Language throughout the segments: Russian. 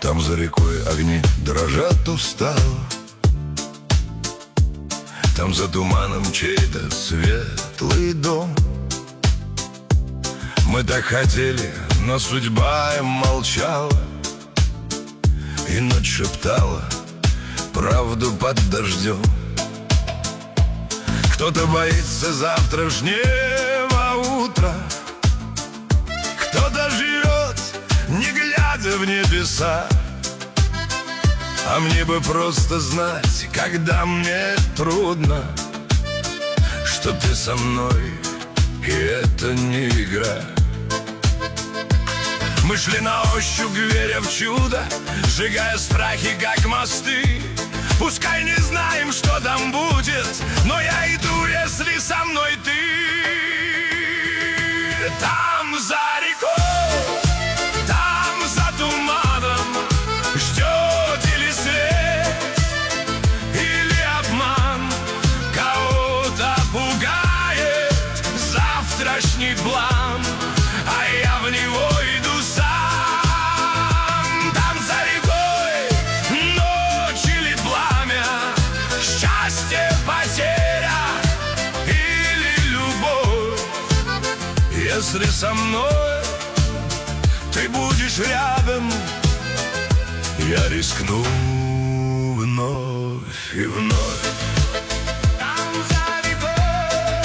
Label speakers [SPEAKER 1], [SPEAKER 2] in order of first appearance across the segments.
[SPEAKER 1] Там за рекой огни дрожат устало, там за туманом чей-то светлый дом. Мы так хотели, но судьба им молчала, и ночь шептала правду под дождем. Кто-то боится завтрашнего утра, кто-то живет, не глядя в небеса. А мне бы просто знать, когда мне трудно, что ты со мной, и это не игра. Мы шли на ощупь, веря в чудо, сжигая страхи, как мосты. Пускай не знаем, что там будет, но я иду, если со мной ты. Там за рекой, там за туманом ждет или свет, или обман. Кого-то пугает завтрашний план, а я в него иду сам. Там за рекой ночь или пламя, счастье, потеря или любовь. Если со мной ты будешь рядом, я рискну вновь и вновь. Там за рекой.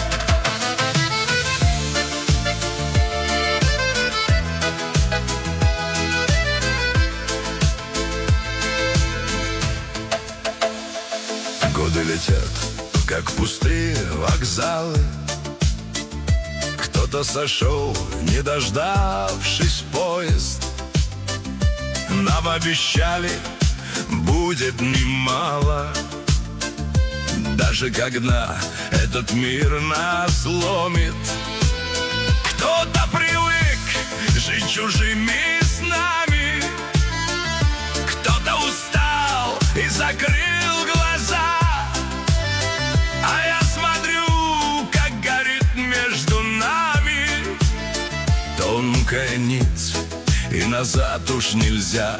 [SPEAKER 1] Годы летят, как пустые вокзалы. Кто-то сошел, не дождавшись поезд. Нам обещали, будет немало, даже когда этот мир нас ломит. Кто-то привык жить чужими снами, кто-то устал и закрыл глаза. А я смотрю, как горит между нами тонкая нить, и назад уж нельзя.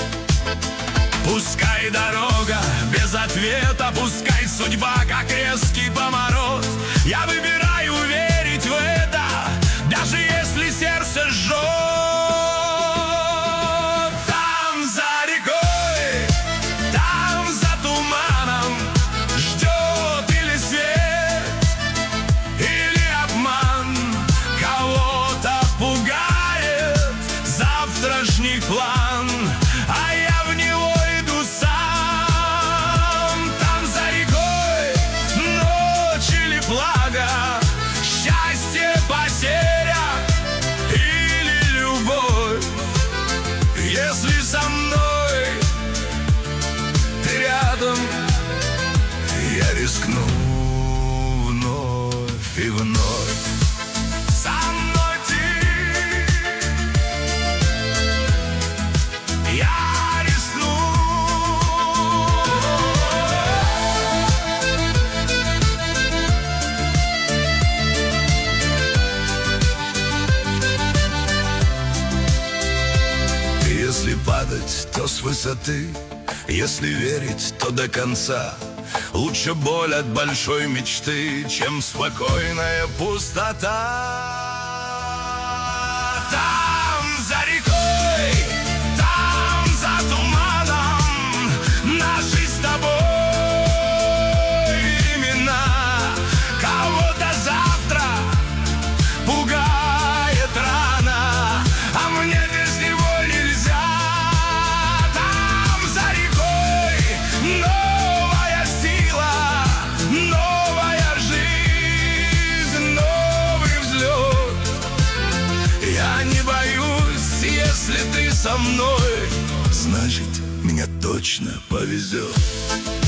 [SPEAKER 1] Пускай дорога без ответа, пускай судьба, как резкий поворот. Я выбираю верить в это, даже если сердце жжет. Там за рекой, там за туманом ждет или свет, или обман. Кого-то пугает завтрашний план, а я в него иду сам. Там за рекой ночь или благо, счастье, потеря или любовь. Если со мной ты рядом, я рискну вновь и вновь. Со мной ты, я рискну. Если падать, то с высоты, если верить, то до конца. Лучше боль от большой мечты, чем спокойная пустота. Там за рекой, там за туманом наши с тобой имена. Кого-то завтра пугает рано, а мне без него нельзя. Там за рекой новая сила, новая жизнь, новый взлет. Я не боюсь, если ты со мной, значит, мне точно повезет.